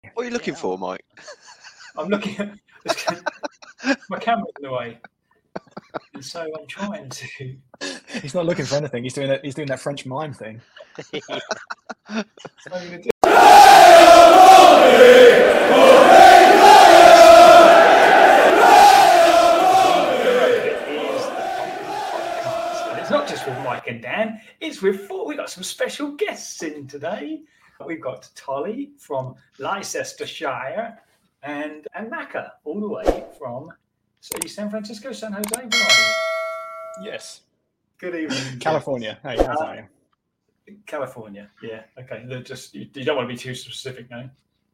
What are you looking for, Mike? I'm looking at my camera's in the way, and so I'm trying to. He's not looking for anything. He's doing that French mime thing. It's not just with Mike and Dan, it's with four. We've got some special guests in today. We've got Tolly from Leicestershire and Naka all the way from San Francisco, San Jose. Where are you? Yes. Good evening. California. Hey, how's that? California. Yeah. Okay. Just you don't want to be too specific, no?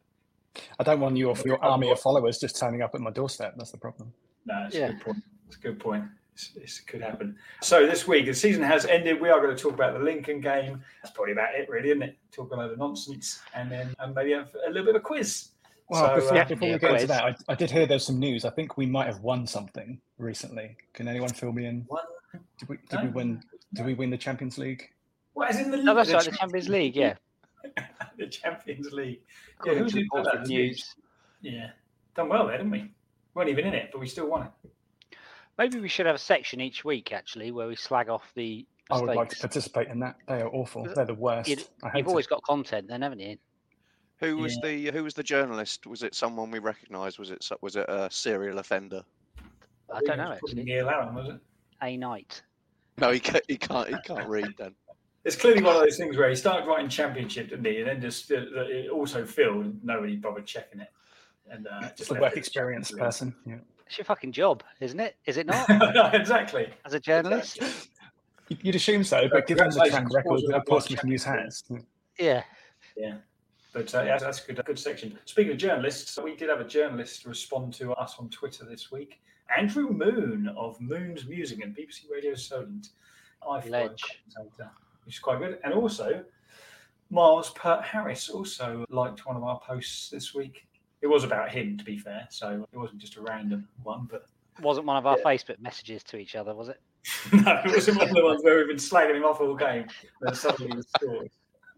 I don't want your army of followers just turning up at my doorstep. That's the problem. No, it's a good point. It's a good point. It could happen. So this week, the season has ended. We are going to talk about the Lincoln game. That's probably about it, really, isn't it? Talk a load of nonsense and then maybe have a little bit of a quiz. Well, before we get into that, I did hear there's some news. I think we might have won something recently. Can anyone fill me in? Did we win? Did we win the Champions League? What, as in the No, that's right, the Champions League, yeah. The Champions League. Yeah, who did that? News. Yeah. Done well there, didn't we? Weren't even in it, but we still won it. Maybe we should have a section each week, actually, where we slag off the mistakes. I would like to participate in that. They are awful. They're the worst. You've always got content then, haven't you? Who was the journalist? Was it someone we recognised? Was it a serial offender? I don't know, actually. Neil Allen, was it? A Knight. No, he can't read then. It's clearly one of those things where he started writing Championship, didn't he? And then just it also filled and nobody bothered checking it. And just a work experience person. Yeah. It's your fucking job, isn't it? Is it not? Exactly. As a journalist? Exactly. You'd assume so, but given the track record that Portsmouth News has. Yeah. Yeah. But that's a good section. Speaking of journalists, we did have a journalist respond to us on Twitter this week. Andrew Moon of Moon's Music and BBC Radio Solent. Ledge. Which is quite good. And also, Miles Pert Harris also liked one of our posts this week. It was about him, to be fair, so it wasn't just a random one. But it wasn't one of our Facebook messages to each other, was it? No, it wasn't one of the ones where we've been slagging him off all game. Then suddenly he scored.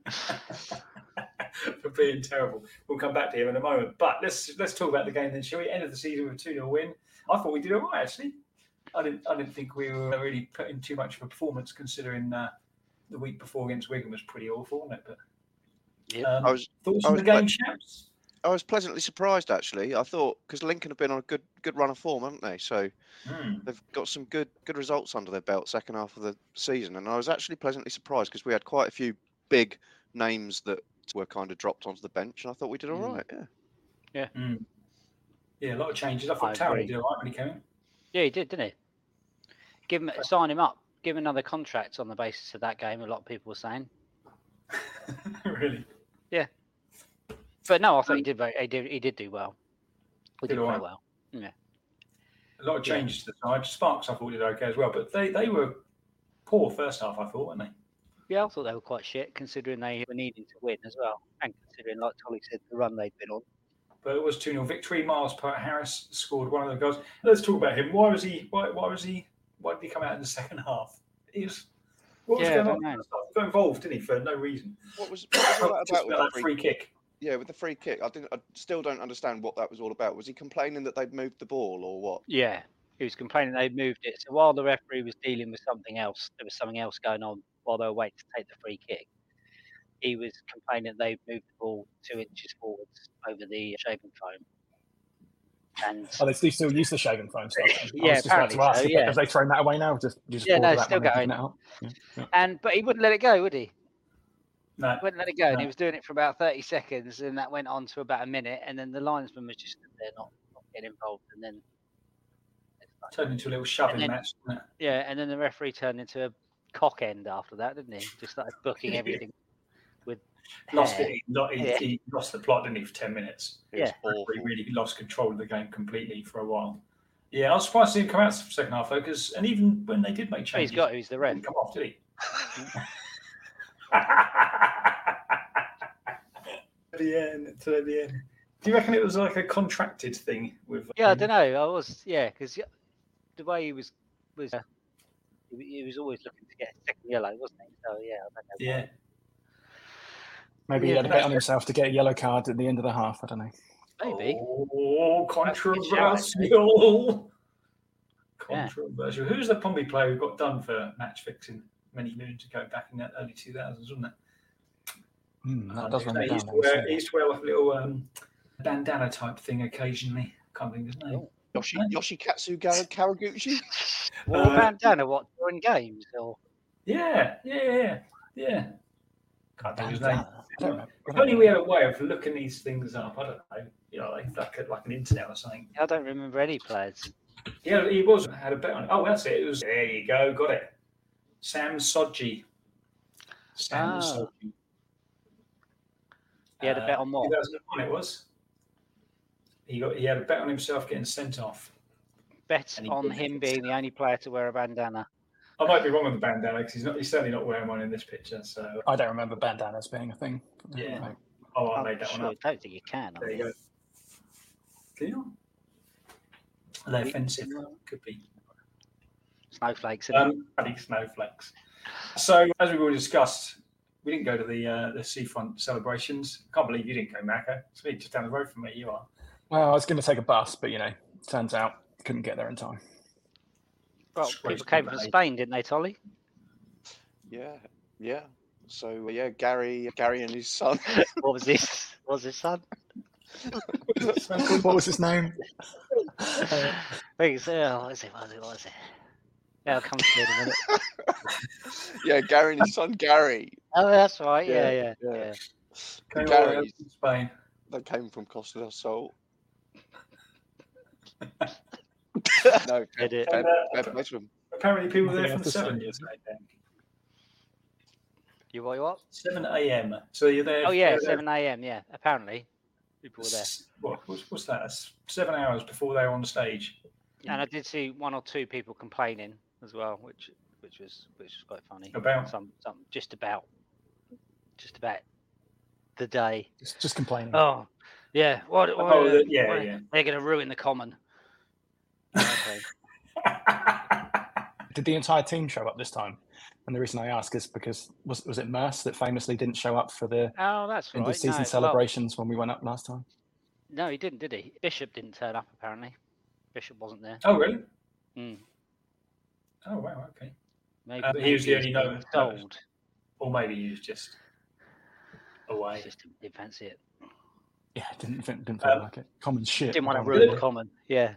For being terrible. We'll come back to him in a moment. But let's talk about the game then, shall we? End of the season with a 2-0 win. I thought we did all right, actually. I didn't think we were really putting too much of a performance, considering the week before against Wigan was pretty awful, wasn't it? But thoughts on the game, chaps? I was pleasantly surprised, actually. I thought, because Lincoln have been on a good run of form, haven't they? So they've got some good results under their belt second half of the season. And I was actually pleasantly surprised because we had quite a few big names that were kind of dropped onto the bench. And I thought we did all right, Yeah. Yeah, a lot of changes. I thought Tower did all right when he came in. Yeah, he did, didn't he? Sign him up. Give him another contract on the basis of that game, a lot of people were saying. Really? Yeah. But no, I thought he did do well. He did quite well. Yeah. A lot of changes to the side. Sparks, I thought, did okay as well, but they were poor first half, I thought, weren't they? Yeah, I thought they were quite shit, considering they were needing to win as well, and considering, like Tolly said, the run they'd been on. But it was 2-0 victory. Miles Pert Harris scored one of the goals. Let's talk about him. Why did he come out in the second half? What was going on? He got involved, didn't he, for no reason? What was that about with that free kick? Yeah, with the free kick. I still don't understand what that was all about. Was he complaining that they'd moved the ball or what? Yeah, he was complaining they'd moved it. So while the referee was dealing with something else, there was something else going on while they were waiting to take the free kick. He was complaining they'd moved the ball 2 inches forwards over the shaving foam. And they still use the shaving foam stuff. Yeah, apparently so, yeah. Have they thrown that away now? Just no, it's still going. But he wouldn't let it go, would he? No. He wouldn't let it go, and he was doing it for about 30 seconds, and that went on to about a minute, and then the linesman was just there not getting involved, and then turned into a little shoving match, didn't it? Yeah, and then the referee turned into a cock end after that, didn't he? Just started booking everything with he lost the plot, didn't he, for 10 minutes? He really lost control of the game completely for a while. Yeah, I was surprised to see him come out the second half, though, and even when they did make changes, he's the ref. He didn't come off, did he? To the end. Do you reckon it was like a contracted thing with? Yeah, I don't know. Because the way he was he was always looking to get a second yellow, wasn't he? So yeah, I don't know. Yeah. Maybe he had a bet on himself to get a yellow card at the end of the half. I don't know. Maybe. Oh, controversial. Controversial. Who's the Pompey player who got done for match fixing many moons ago, back in the early 2000s, wasn't it? That does ring a bell. He used to wear like a little bandana type thing occasionally. Can't think of his name. Yoshikatsu Kawaguchi? Wore a bandana, what, during games? Or? Yeah. Can't think of his name. If only we had a way of looking these things up. I don't know. You know, like an internet or something. I don't remember any players. Yeah, he had a bet on it. Oh, that's it. There you go. Got it. Sam Sodji. Sodji. He had a bet on what? 2001 it was. He had a bet on himself getting sent off. Bet on him being the only player to wear a bandana. I might be wrong on the bandana because he's certainly not wearing one in this picture. So I don't remember bandanas being a thing. Yeah. Right. Oh, I made that one up. I don't think you can. There you go. Can you? Are they offensive? Could be. Snowflakes. Bloody snowflakes. So, as we've already discussed, we didn't go to the seafront celebrations. Can't believe you didn't go, Mako. It's just down the road from where you are. Well, I was going to take a bus, but turns out couldn't get there in time. Well, people came from Spain, didn't they, Tolly? Yeah. So Gary and his son. What was his son? What was his name? What was it? Yeah, I'll come to it in a minute. Yeah, Gary and his son Gary. Oh, that's right. Yeah. Gary, Spain. They came from Costa del Sol. No, apparently people there from 7 years. You what? 7 a.m. So you're there. Oh yeah, 7 a.m. Yeah, apparently people were there. What's that? That's 7 hours before they were on stage. And I did see one or two people complaining as well, which was quite funny. About some just about the day. Just complaining. Oh yeah. Yeah. They're going to ruin the common. Okay. Did the entire team show up this time? And the reason I ask is because was it Merce that famously didn't show up for the end of season celebrations when we went up last time? No, he didn't, did he? Bishop didn't turn up apparently. Bishop wasn't there. Oh really? Mm. Oh wow, okay. Maybe he was the only known sold. Or maybe he was just away. Just didn't fancy it. Yeah, didn't feel like it. Common shit. Didn't want to ruin the common. Yeah.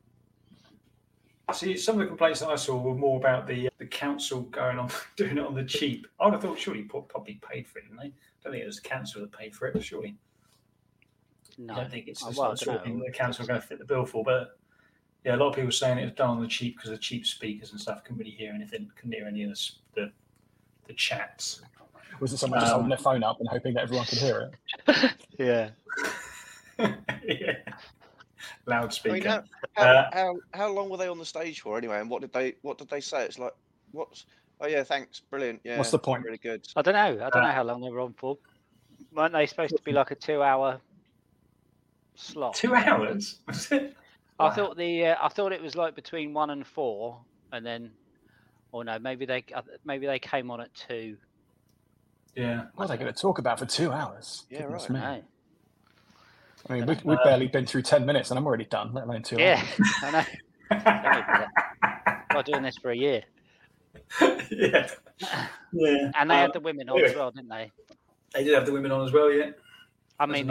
See, some of the complaints that I saw were more about the council doing it on the cheap. I would have thought surely probably paid for it, didn't they? I don't think it was the council that paid for it, surely. No. I don't think it's the sort of thing the council are going to fit the bill for. But yeah, a lot of people were saying it was done on the cheap because of cheap speakers and stuff. Couldn't really hear anything, couldn't hear any of the chats. Was it someone just holding their phone up and hoping that everyone could hear it? Yeah. Yeah. Loudspeaker. I mean, how long were they on the stage for anyway? And what did they say? It's like, what's? Oh yeah, thanks, brilliant. Yeah, what's the point? Really good. I don't know. I don't know how long they were on for. Weren't they supposed to be like a 2-hour slot? 2 hours? Was it? I thought it was like between 1 and 4, and then, or no, maybe they came on at 2. Yeah. What are they going to talk about for 2 hours? Yeah, Goodness right. Me. I mean, we've barely been through 10 minutes and I'm already done, let alone 2 hours. Yeah, I know. I'm doing this for a year. Yeah. And they had the women on as well, didn't they? They did have the women on as well, yeah. I mean,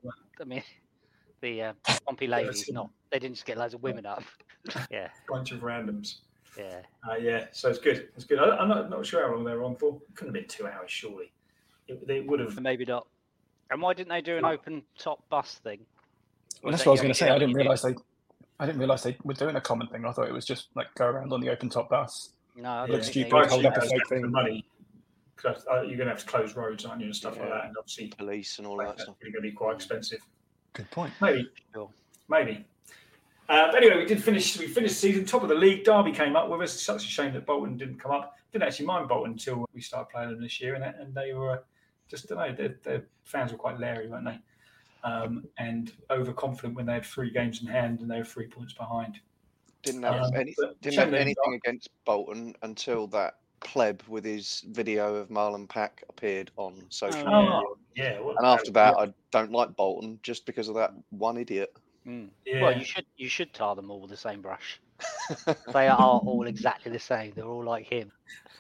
the Pompey ladies, they didn't just get loads of women up. Yeah. Bunch of randoms. Yeah. Yeah, so it's good. It's good. I'm not sure how long they were on for. It couldn't have been 2 hours, surely. They would have. Maybe not. And why didn't they do an open top bus thing? Well, that's what I was going to say. I didn't realise they were doing a common thing. I thought it was just like go around on the open top bus. No, look stupid, hold up a fake thing. Money. Because you're going to have to close roads, aren't you, and stuff like that, and obviously police and all that stuff. It's going to be quite expensive. Good point. Maybe. Sure. Maybe. But anyway, we finished the season, top of the league. Derby came up with us. Such a shame that Bolton didn't come up. Didn't actually mind Bolton until we started playing them this year, and they were just, I don't know, their fans were quite leery, weren't they? And overconfident when they had 3 games in hand and they were 3 points behind. Didn't have anything against Bolton until that pleb with his video of Marlon Pack appeared on social media. Yeah. And after that, I don't like Bolton just because of that one idiot. Yeah. Well, you should tar them all with the same brush. They are all exactly the same. They're all like him.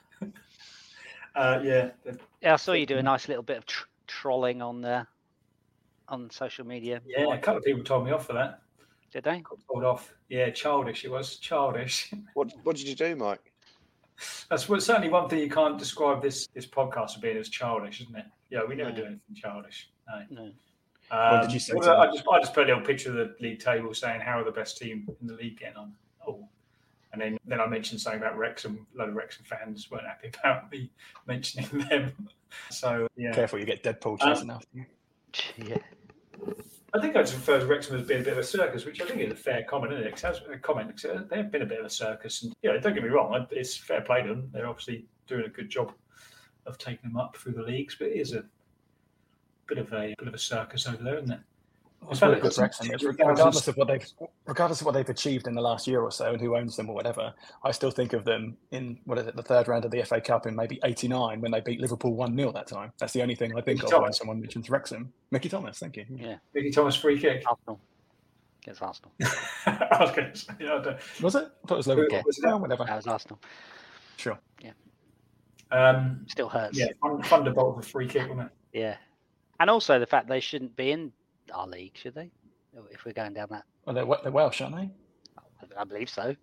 Yeah. I saw you do a nice little bit of trolling on social media. Yeah, a couple of people told me off for that. Did they? Got told off. Yeah, childish. It was childish. What did you do, Mike? That's certainly one thing you can't describe this podcast as being as childish, isn't it? Yeah, we never do anything childish. No. What did you say? I just put a little picture of the league table saying how are the best team in the league getting on. Oh, and then I mentioned something about Wrexham. A load of Wrexham fans weren't happy about me mentioning them. So yeah, careful, you get Deadpool chasing after you. Yeah. I think I just refer to Wrexham as being a bit of a circus, which I think is a fair comment, isn't it? They have been a bit of a circus, and don't get me wrong, it's fair play to them. They're obviously doing a good job of taking them up through the leagues, but it is a bit of a circus over there, isn't it? Regardless of what they've achieved in the last year or so and who owns them or whatever, I still think of them in the third round of the FA Cup in maybe '89 when they beat Liverpool 1-0 that time. That's the only thing I think of when someone mentions Wrexham. Mickey Thomas, thank you. Yeah, Mickey Thomas free kick. Arsenal. Against Arsenal. I was going to say, was it? I thought it was Liverpool. Yeah. Whatever. That was Arsenal. Sure. Yeah. Still hurts. Yeah, thunderbolt of a free kick, wasn't it? Yeah, and also the fact they shouldn't be in our league, should they? If we're going down that. Well, they're Welsh, aren't they? I believe so.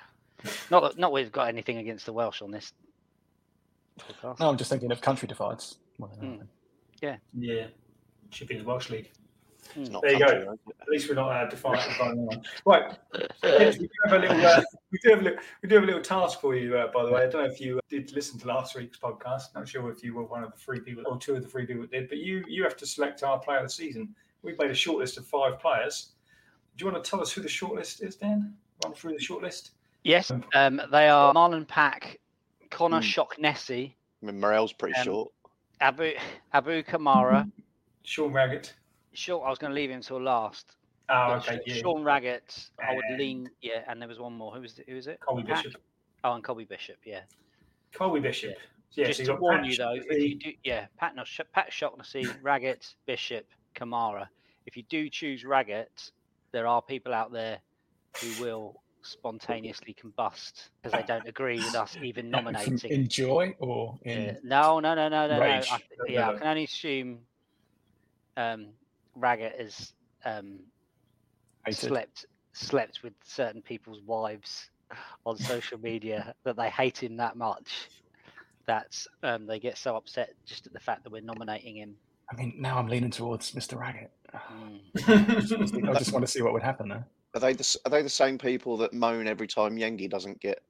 Not we've got anything against the Welsh on this podcast. No, I'm just thinking of country divides. Yeah. It should be the Welsh League. There you go. At least we're not defining one. Right. We do have a little task for you, by the way. I don't know if you did listen to last week's podcast. Not sure if you were one of the 3 people or 2 of the 3 people that did, but you have to select our player of the season. We've made a shortlist of 5 players. Do you want to tell us who the shortlist is, Dan? Run through the shortlist. Yes. They are Marlon Pack, Connor Shocknessy. I mean, Morel's pretty short. Abu Kamara. Sean Raggett. Sure, I was going to leave him until last. Oh, okay. Sean Raggett. I would lean. Yeah, and there was one more. Who was it? Colby Bishop. Oh, and Colby Bishop. Yeah. Colby Bishop. Yeah. Just to warn you though, if you do, Pat Shocknessy, Raggett, Bishop, Kamara. If you do choose Raggett, there are people out there who will spontaneously combust because they don't agree with us even nominating. In joy or in no. Rage? I can only assume Raggett has slept with certain people's wives on social media that they hate him that much that they get so upset just at the fact that we're nominating him. I mean, now I'm leaning towards Mr. Raggett. I just want to see what would happen there. Are they the same people that moan every time Yengi doesn't get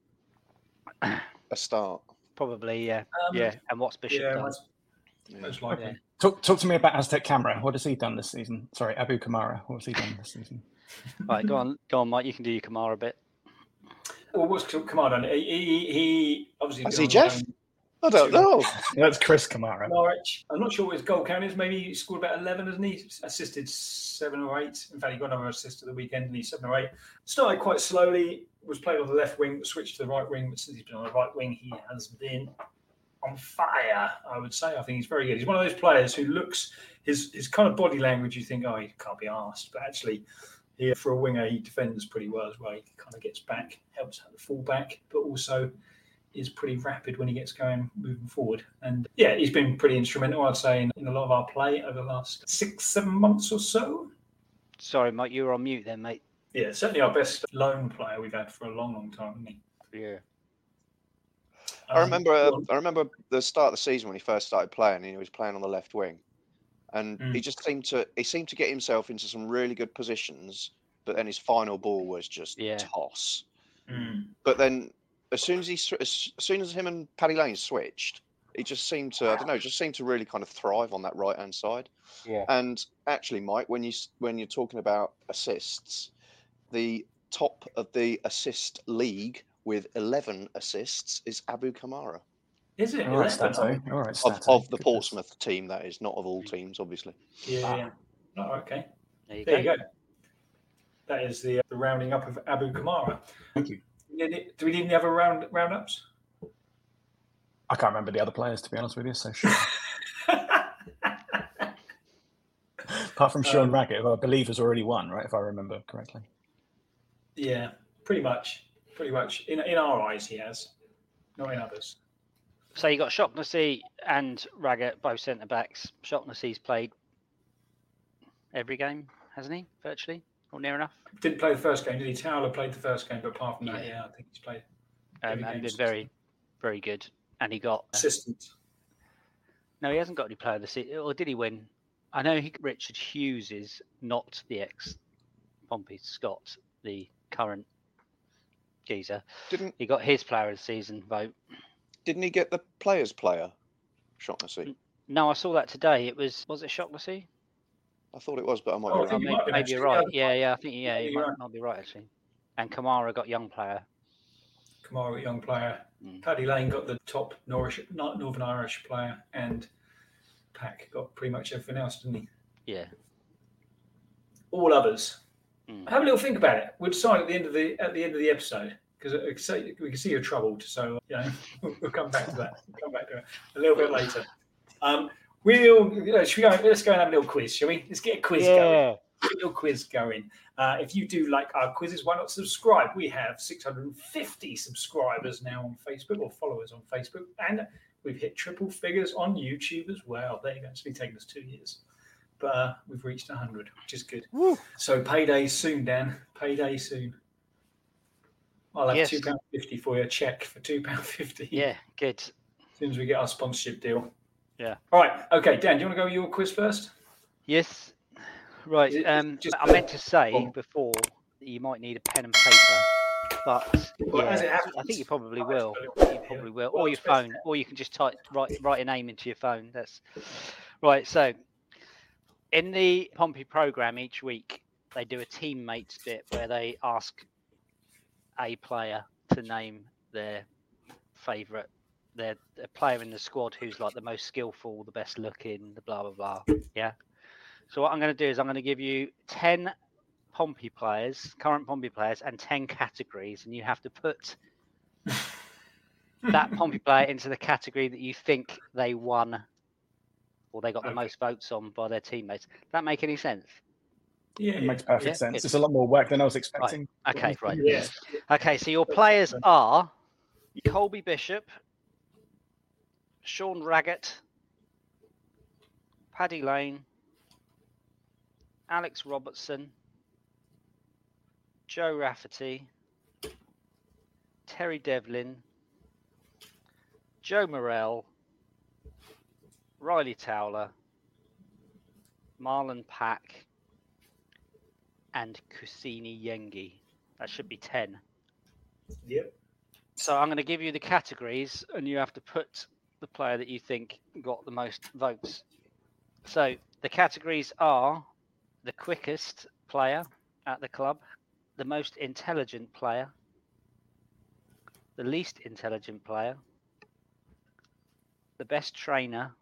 a start? Probably, yeah. And what's Bishop done? Most likely. Okay. Talk to me about Aztec Camera. What has he done this season? Sorry, Abu Kamara. What has he done this season? All right, go on, Mike. You can do your Kamara bit. Well, what's Kamara done? He obviously. Is he Jeff? I don't know. That's Chris Kamara. Norwich. I'm not sure what his goal count is. Maybe he scored about 11, hasn't he? Assisted 7 or 8. In fact, he got another assist at the weekend, and he's 7 or 8. Started quite slowly. Was played on the left wing, switched to the right wing. But since he's been on the right wing, he has been on fire, I would say. I think he's very good. He's one of those players who looks his kind of body language. You think, he can't be arsed, but actually, for a winger, he defends pretty well as well. He kind of gets back, helps out the full back, but also is pretty rapid when he gets going, moving forward. And he's been pretty instrumental, I'd say, in a lot of our play over the last 6-7 months or so. Sorry, Mike, you were on mute then, mate. Yeah, certainly our best loan player we've had for a long, long time, hasn't he? Yeah. I remember the start of the season when he first started playing. He was playing on the left wing, and he seemed to get himself into some really good positions. But then his final ball was just toss. But then as soon as him and Paddy Lane switched, he just seemed to really kind of thrive on that right hand side. Yeah. And actually, Mike, when you're talking about assists, the top of the assist league with 11 assists is Abu Kamara. Is it? All right, Stato. Of the Portsmouth team, that is, not of all teams, obviously. Yeah. Oh, okay. There you go. That is the rounding up of Abu Kamara. Thank you. Do we need any other roundups? I can't remember the other players, to be honest with you, so sure. Apart from Sean Raggett, who I believe has already won, right? If I remember correctly. Yeah, pretty much. In our eyes, he has, not in others. So you got Shaughnessy and Raggett, both centre backs. Shaughnessy's played every game, hasn't he? Virtually, or near enough. Didn't play the first game, did he? Towler played the first game, but apart from that, I think he's played. And been very, very good. And he got assistant. No, he hasn't got any player of the season. Or did he win? I know Richard Hughes is not the ex-Pompey Scott, the current geezer. He got his player of the season vote? Didn't he get the players' player, Shaughnessy? No, I saw that today. Was it Shaughnessy? I thought it was, but I might be wrong. Maybe you're right. I think you might be right actually. And Kamara got young player. Paddy Lane got the top Northern Irish player, and Pack got pretty much everything else, didn't he? Yeah. All others. Have a little think about it. We'll decide at the end of the episode, because we can see you're troubled. So we'll come back to that. We'll come back to it a little bit later. Let's go and have a little quiz, shall we? Let's get a quiz going. Get a little quiz going. If you do like our quizzes, why not subscribe? We have 650 subscribers now on Facebook, or followers on Facebook, and we've hit triple figures on YouTube as well. There you go. It's been taking us 2 years, but we've reached 100, which is good. Woo. So payday soon, Dan. Payday soon. I'll have £2.50 for you. A check for £2.50. Yeah, good. As soon as we get our sponsorship deal. Yeah. All right. Okay, Dan, do you want to go with your quiz first? Yes. Right. I meant to say before that you might need a pen and paper, but I think you probably will. Or your phone, or you can just write a name into your phone. That's right. So, in the Pompey program each week, they do a teammates bit where they ask a player to name their favourite, their player in the squad who's like the most skillful, the best looking, the blah blah blah. Yeah. So what I'm going to do is I'm going to give you 10 Pompey players, current Pompey players, and 10 categories, and you have to put that Pompey player into the category that you think they won, or they got the most votes on by their teammates. Does that make any sense? Yeah, it makes perfect sense. Good. It's a lot more work than I was expecting. Right. Okay, right. Yeah. Okay, so your players are Colby Bishop, Sean Raggett, Paddy Lane, Alex Robertson, Joe Rafferty, Terry Devlin, Joe Morrell, Riley Towler, Marlon Pack, and Kusini Yengi. That should be 10. Yep. So I'm going to give you the categories, and you have to put the player that you think got the most votes. So the categories are the quickest player at the club, the most intelligent player, the least intelligent player, the best trainer,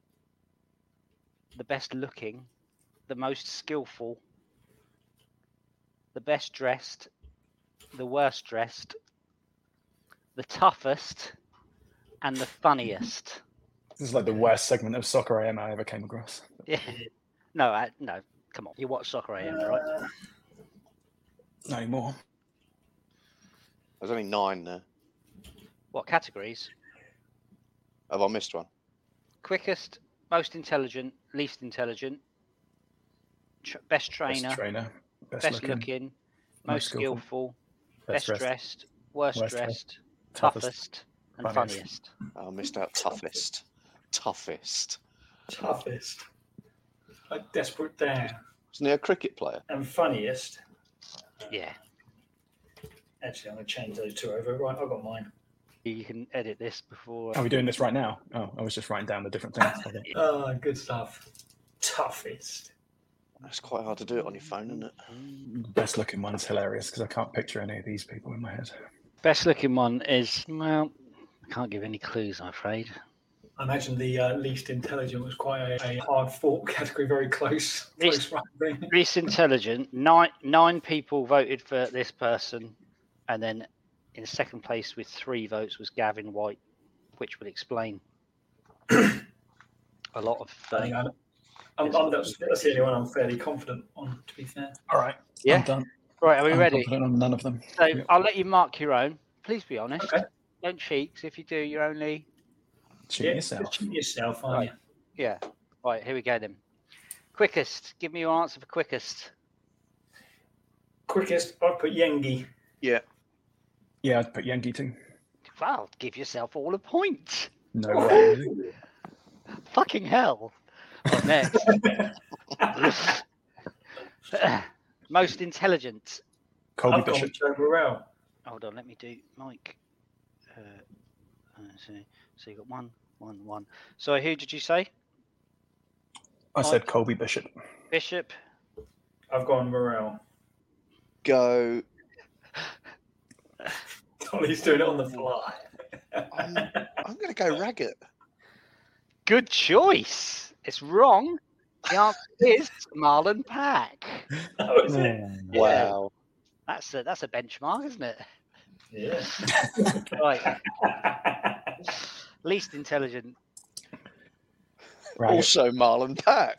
the best looking, the most skillful, the best dressed, the worst dressed, the toughest, and the funniest. This is like the worst segment of Soccer AM I ever came across. Yeah. No, come on. You watch Soccer AM, right? Not anymore. There's only 9 there. What categories? Have I missed one? Quickest, most intelligent, least intelligent, best trainer, best looking, most skillful, best dressed, worst dressed, toughest, and funniest. I missed out toughest. Like Desperate Dan. Isn't he a cricket player? And funniest. Yeah. Actually, I'm going to change those two over. Right, I've got mine. You can edit this before. Are we doing this right now? Oh, I was just writing down the different things. Okay. Oh, good stuff. Toughest. That's quite hard to do it on your phone, isn't it? Best looking one's hilarious because I can't picture any of these people in my head. Best looking one is, I can't give any clues, I'm afraid. I imagine the least intelligent was quite a hard-fought category, very close. Least intelligent, nine people voted for this person, and then in second place with 3 votes was Gavin White, which would explain a lot of. That's the only one I'm fairly confident on, to be fair. All right. Yeah. I'm done. Right, are we I'm ready? confident on none of them. So Yep. I'll let you mark your own. Please be honest. Okay. Don't cheat. 'Cause if you do, you're only. Cheat yourself. Cheat yourself, aren't Right. you? Yeah. Right, here we go then. Quickest. Give me your answer for quickest. Quickest, I'd put Yengi. Yeah. Yeah, I'd put Yankee too. Well, give yourself all a point. No way. Really. Fucking hell. Right, next. Most intelligent. Colby I've gone Bishop. with Joe Burrell. Hold on, let me do Mike. So you got 1, 1, 1. So who did you say? I said Colby Bishop. Bishop. I've gone Morel. Go. Ollie's doing it on the fly. I'm going to go Raggett. Good choice. It's wrong. The answer is Marlon Pack. Oh, is it? Wow. That's a benchmark, isn't it? Yeah. Right. Least intelligent. Raggett. Also Marlon Pack.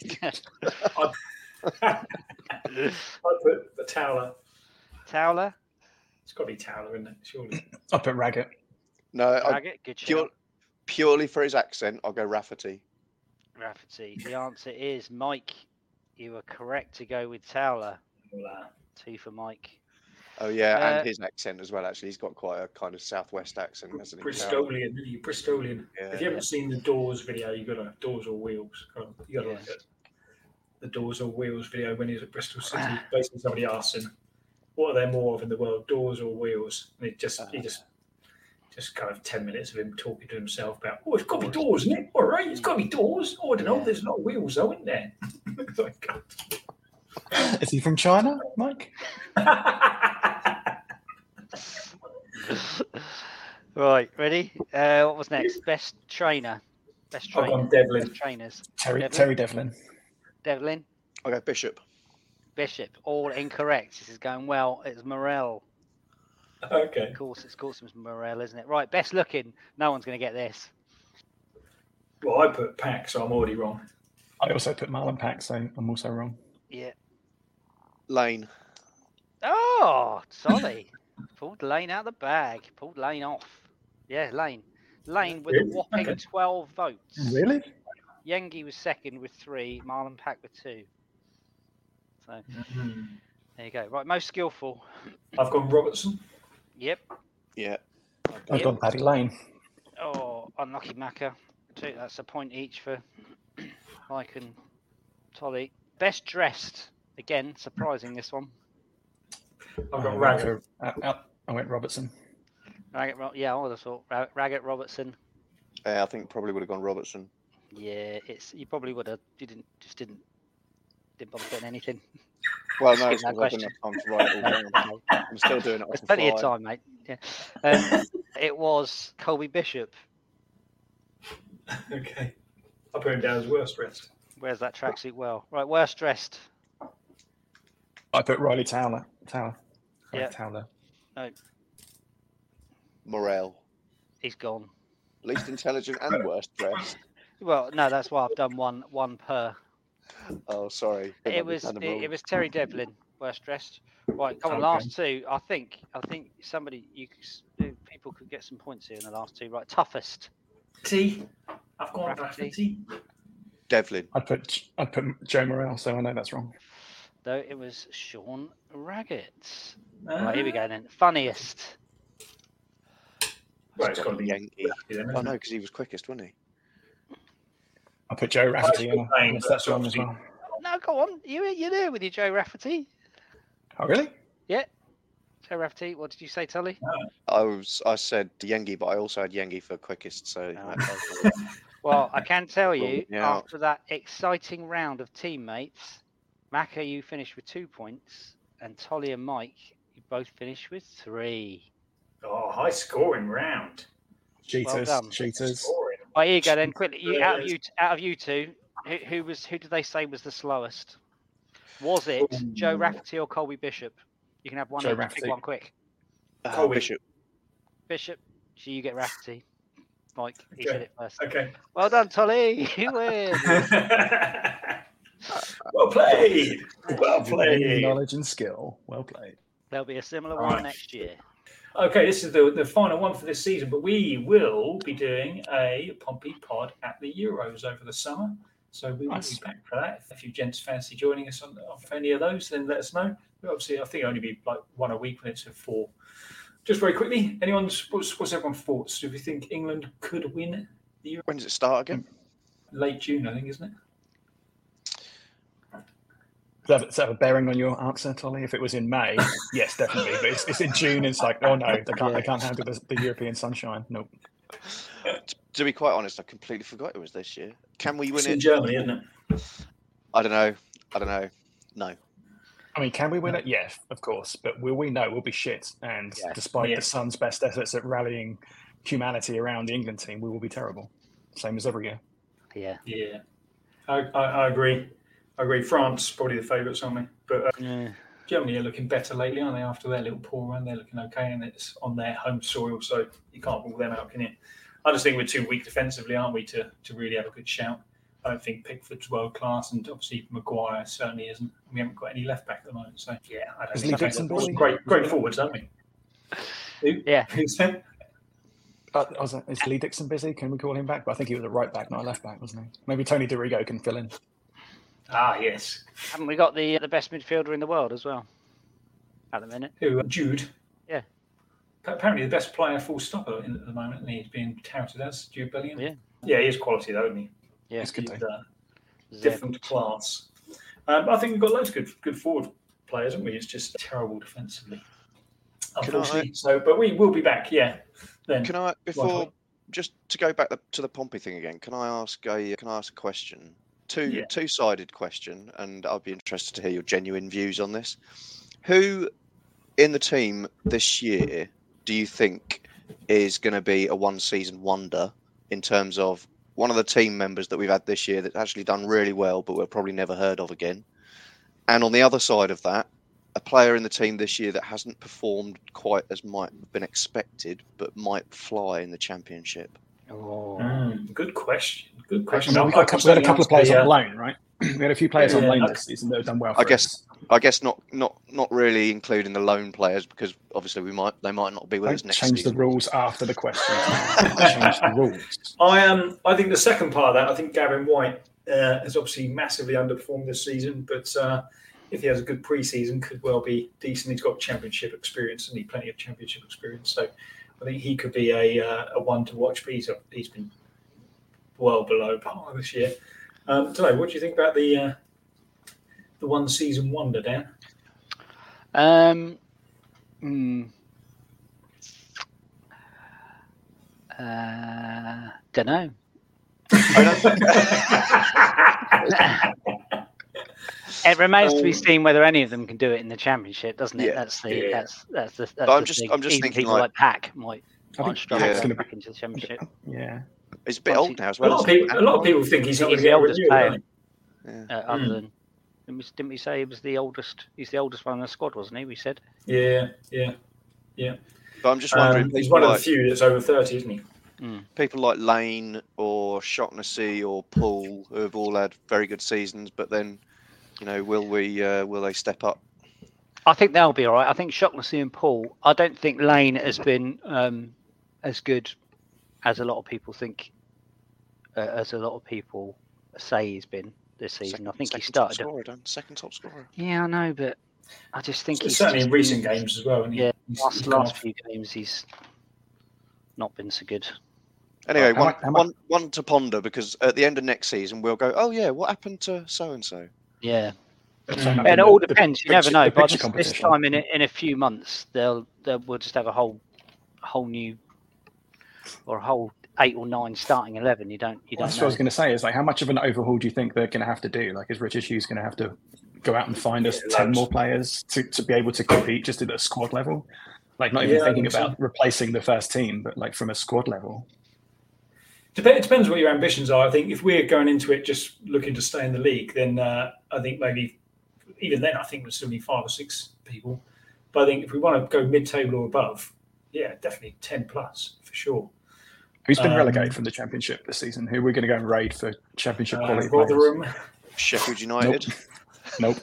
I put the Towler. Towler. It's got to be Towler, isn't it? Surely. I put Raggett. No, Raggett. Good shout. purely for his accent, I'll go Rafferty. Rafferty. The answer is Mike. You were correct to go with Towler. 2 for Mike. Oh yeah, and his accent as well. Actually, he's got quite a kind of southwest accent, hasn't he? Bristolian, isn't he? Bristolian. Yeah, If you haven't seen the Doors video, you got to Doors or Wheels. You got to look at the Doors or Wheels video when he was at Bristol City. Basically, somebody asked him, "What are there more of in the world, Doors or Wheels?" And he just kind of 10 minutes of him talking to himself about, "Oh, it's got to be Doors, isn't it? All right, it's got to be Doors. Oh, I don't know. There's a lot of wheels, though, isn't there?" Is he from China, Mike? Right, ready? What was next? Best trainer. Best I've trainer. gone Devlin. Best trainers. Terry Devlin. Devlin. I'll go Bishop. Bishop. All incorrect. This is going well. It's Morel. Okay. Of course, it's Morel, isn't it? Right, best looking. No one's going to get this. Well, I put Pack, so I'm already wrong. I also put Marlon Pack, so I'm also wrong. Yeah. Lane. Oh, Solly. Pulled Lane out of the bag. Pulled Lane off. Yeah, Lane. Lane with a whopping 12 votes. Really? Yengi was second with 3. Marlon Pack with 2. So there you go. Right, most skillful. I've gone Robertson. Yep. Yeah. I've gone Paddy Lane. Oh, unlucky Macca. That's a point each for Mike and Tolly. Best dressed. Again, surprising this one. I've got Raggett. I went Robertson. Raggett, yeah, I would have thought Raggett, Robertson. I think probably would have gone Robertson. Yeah, you probably would have. You didn't bother putting anything. Well, no, it's because I didn't have time to write it all down. I'm still doing it off There's the plenty fly. of time, mate. Yeah. It was Colby Bishop. Okay. I put him down as worst dressed. Where's that tracksuit? Well, right, worst dressed. I put Riley Towler. Yeah. Towler. No, Morel. he's gone. Least intelligent and worst dressed. Well, no, that's why I've done one per. Oh, sorry. It was Terry Devlin, worst dressed. Right, come on, last two. I think people could get some points here in the last two. Right, toughest. I've gone Rafferty. Devlin. I put Joe Morel, so I know that's wrong. No, it was Sean Raggett. Ah. Right, here we go then. Funniest. Well, it's got to be Yankee. Oh no, because he was quickest, wasn't he? I put Joe Rafferty in. Unless that's wrong as well. No, go on. You're there with your Joe Rafferty. Oh, really? Yeah. Joe Rafferty. What did you say, Tully? I said Yengi, but I also had Yengi for quickest. So. Well, I can tell you, Yeah. after that exciting round of teammates, Macca, you finished with 2 points, and Tolly and Mike, you both finished with 3. Oh, high scoring round. Cheaters. Well done. Cheaters. Right, here you go then. Quickly, out of you two, who did they say was the slowest? Was it Joe Rafferty or Colby Bishop? You can have one. Joe Pick Rafferty. one quick. Colby. Bishop. So you get Rafferty. Mike, he said it first. Okay. Well done, Tolly. You win. Well played. Well played. Knowledge and skill. Well played. There'll be a similar one next year. Okay, this is the final one for this season, but we will be doing a Pompey pod at the Euros over the summer. So we will be back for that. If you gents fancy joining us on any of those, then let us know. But obviously, I think it'll only be like one a week when it's 4. Just very quickly, what's everyone's thoughts? Do you think England could win the Euros? When does it start again? Late June, I think, isn't it? Does that have a bearing on your answer, Tolly? If it was in May, yes, definitely. But it's in June. It's like, oh no, they can't handle the European sunshine. Nope. To be quite honest, I completely forgot it was this year. Can we win it's it? In Germany, isn't it? I don't know. No. I mean, can we win it? Yeah, of course. But will we? No, we'll be shit. And despite the Sun's best efforts at rallying humanity around the England team, we will be terrible. Same as every year. Yeah. I agree. France probably the favourites, aren't they? But Germany are looking better lately, aren't they? After their little poor run, they're looking okay, and it's on their home soil, so you can't rule them out, can you? I just think we're too weak defensively, aren't we, to really have a good shout. I don't think Pickford's world class, and obviously Maguire certainly isn't. We haven't got any left back at the moment, so I don't think so. Great forwards, don't we? Yeah. Is Lee Dixon busy? Can we call him back? But I think he was a right back, not a left back, wasn't he? Maybe Tony DeRigo can fill in. Ah, yes. Haven't we got the best midfielder in the world as well at the minute? Who? Jude? Yeah. Apparently the best player full stop at the moment, and he's being touted as Jude Bellingham. Yeah, he is quality though, isn't he? Yeah, he's good. Different class. I think we've got loads of good forward players, haven't we? It's just terrible defensively, unfortunately. But we will be back. Yeah. Then can I just to go back to the Pompey thing again? Can I ask a question? Two-sided question, and I'd be interested to hear your genuine views on this. Who in the team this year do you think is going to be a one-season wonder in terms of one of the team members that we've had this year that's actually done really well, but we're probably never heard of again? And on the other side of that, a player in the team this year that hasn't performed quite as might have been expected, but might fly in the Championship. Good question. We had a couple of players on loan, right? We had a few players on loan this season that have done well. I guess not really including the loan players, because obviously they might not be with us next season. Change the rules after the question. Change the rules. I think the second part of that, I think Gavin White has obviously massively underperformed this season, but if he has a good pre-season, could well be decent. He's got Championship experience, and plenty of Championship experience, so I think he could be a one to watch. But he's been well below par this year. Don't know. What do you think about the one season wonder, Dan? Don't know. It remains to be seen whether any of them can do it in the Championship, doesn't it? That's the. I'm just thinking people like Pack might struggle back into the Championship. Yeah, it's a bit old now as well. A lot of people think he's not the oldest player. Other than, didn't we say he was the oldest? He's the oldest one in the squad, wasn't he? We said. Yeah. But I'm just wondering. He's one of the few that's over 30, isn't he? People like Lane or Shaughnessy or Poole, who have all had very good seasons, but then, will they step up? I think they'll be all right. I think Shaughnessy and Poole. I don't think Lane has been as good as a lot of people think. As a lot of people say he's been this season. I think he started second top scorer. Yeah, I know, but I just think he's certainly in recent games as well. Yeah, last few games he's not been so good. Anyway, one to ponder, because at the end of next season we'll go, oh yeah, what happened to so and so? Yeah. And it all depends. You never know. But this time in a few months, we'll just have a whole new, or a whole 8 or 9 starting 11. You don't. That's what I was going to say. Is like, how much of an overhaul do you think they're going to have to do? Like, is Richard Hughes going to have to go out and find us 10 more players to be able to compete just at a squad level? Like, not even thinking about replacing the first team, but like from a squad level. It depends what your ambitions are. I think if we're going into it just looking to stay in the league, then I think maybe even then I think we'll still need 5 or 6 people. But I think if we want to go mid-table or above, definitely 10 plus for sure. Who's been relegated from the Championship this season? Who are we going to go and raid for Championship quality Rotherham. Sheffield United. Nope.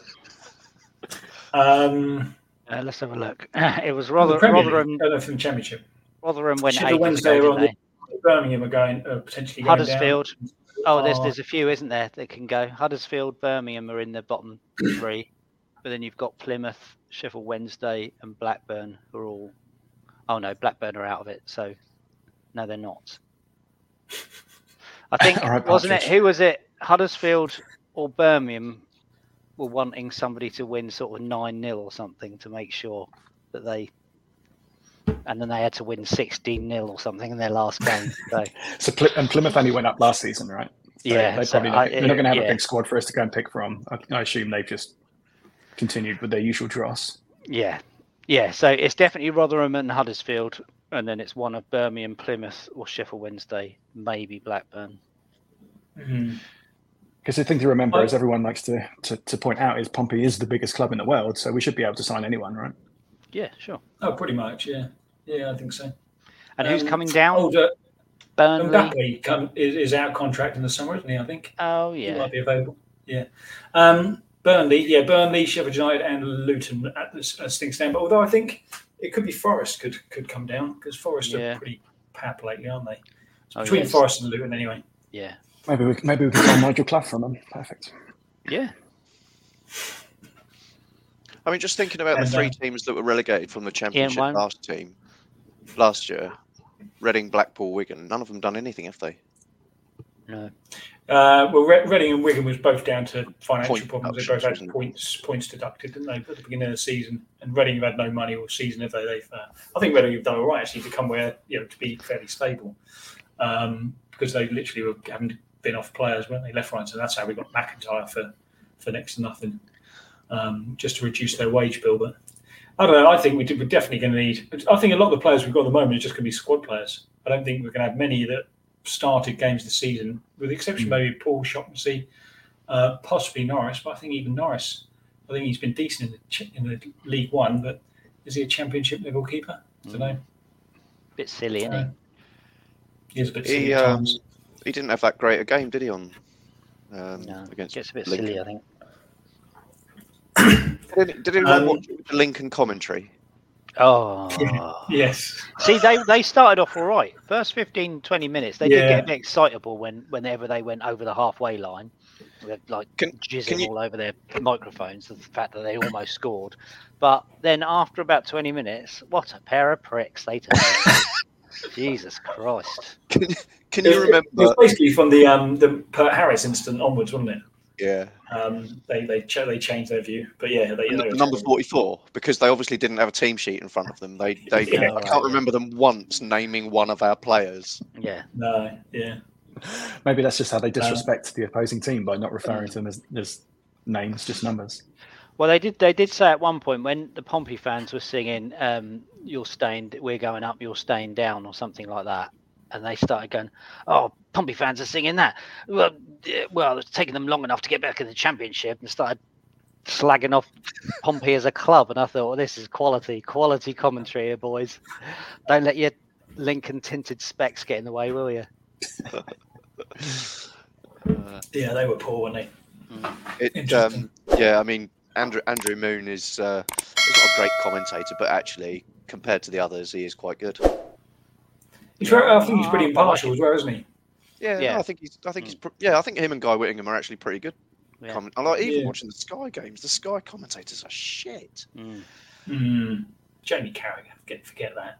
Let's have a look. It was Rotherham. From the Championship. Rotherham went Sheffield Wednesday ago, on Birmingham are going potentially going Huddersfield. down. There's a few, isn't there, that can go. Huddersfield, Birmingham are in the bottom 3, but then you've got Plymouth, Sheffield Wednesday, and Blackburn who are all. Oh no, Blackburn are out of it. So no, they're not. I think All right, wasn't it? Partridge. Who was it? Huddersfield or Birmingham were wanting somebody to win sort of 9-0 or something to make sure that they. And then they had to win 16-0 or something in their last game. So and Plymouth only went up last season, right? So yeah, they're not going to have a big squad for us to go and pick from. I assume they've just continued with their usual dross. Yeah. So it's definitely Rotherham and Huddersfield, and then it's one of Birmingham, Plymouth, or Sheffield Wednesday, maybe Blackburn. Because the thing to remember, as everyone likes to point out, is Pompey is the biggest club in the world, so we should be able to sign anyone, right? Yeah, sure. Oh, pretty much, yeah. Yeah, I think so. And who's coming down? Burnley is out of contract in the summer, isn't he, I think? Oh, yeah. He might be available. Yeah. Burnley, Sheffield United and Luton as things stand. But although I think it could be Forest could come down, because Forest are pretty pap lately, aren't they? Between Forest and Luton, anyway. Yeah. Maybe we can find Nigel Clough from them. Perfect. Yeah. I mean, just thinking about the 3 teams that were relegated from the Championship last year, Reading, Blackpool, Wigan, none of them done anything, have they? No. Reading and Wigan was both down to financial problems. They both had points deducted, didn't they, at the beginning of the season? And Reading have had no money all season, have they? I think Reading have done all right, actually, to come where, to be fairly stable. Because they literally haven't been off players, weren't they? Left, right, so that's how we got McIntyre for next to nothing, just to reduce their wage bill. But I don't know. I think we're definitely going to need. I think a lot of the players we've got at the moment are just going to be squad players. I don't think we're going to have many that started games this season, with the exception maybe Paul Shaughnessy, possibly Norris. But I think even Norris, I think he's been decent in the League One. But is he a Championship level keeper? I don't know. Bit silly, isn't he? He is a bit silly at times. He didn't have that great a game, did he? On no, against gets a bit Lincoln. silly, I think. Did anyone watch it with the Lincoln commentary? Oh, yes. See, they started off all right. First 15, 20 minutes, they did get a bit excitable whenever they went over the halfway line, like jizzing all over their microphones, the fact that they almost scored. But then after about 20 minutes, what a pair of pricks they turned into. Jesus Christ. Can you remember? It was basically from the Pert Harris incident onwards, wasn't it? Yeah. They changed their view, but yeah, they number 44, because they obviously didn't have a team sheet in front of them. I can't remember them once naming one of our players. Yeah. No. Yeah. Maybe that's just how they disrespect the opposing team by not referring to them as names, just numbers. Well, they did say at one point when the Pompey fans were singing, we're going up, you're staying down, or something like that. And they started going, oh, Pompey fans are singing that. Well, it's taken them long enough to get back in the Championship, and started slagging off Pompey as a club. And I thought, well, this is quality commentary here, boys. Don't let your Lincoln tinted specs get in the way, will you? Yeah, they were poor, weren't they? I mean, Andrew Moon is he's not a great commentator, but actually, compared to the others, he is quite good. I think he's pretty impartial as well, isn't he? Yeah. I think I think him and Guy Whittingham are actually pretty good. Yeah. I like even watching the Sky games. The Sky commentators are shit. Jamie Carragher, forget that.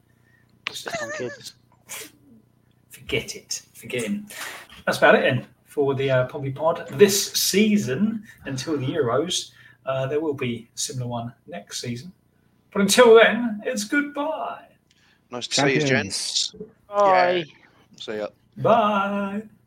Forget it. Forget him. That's about it then for the Pompey Pod this season. Until the Euros, there will be a similar one next season. But until then, it's goodbye. Nice to see you, gents. Bye. Yeah. See ya. Bye.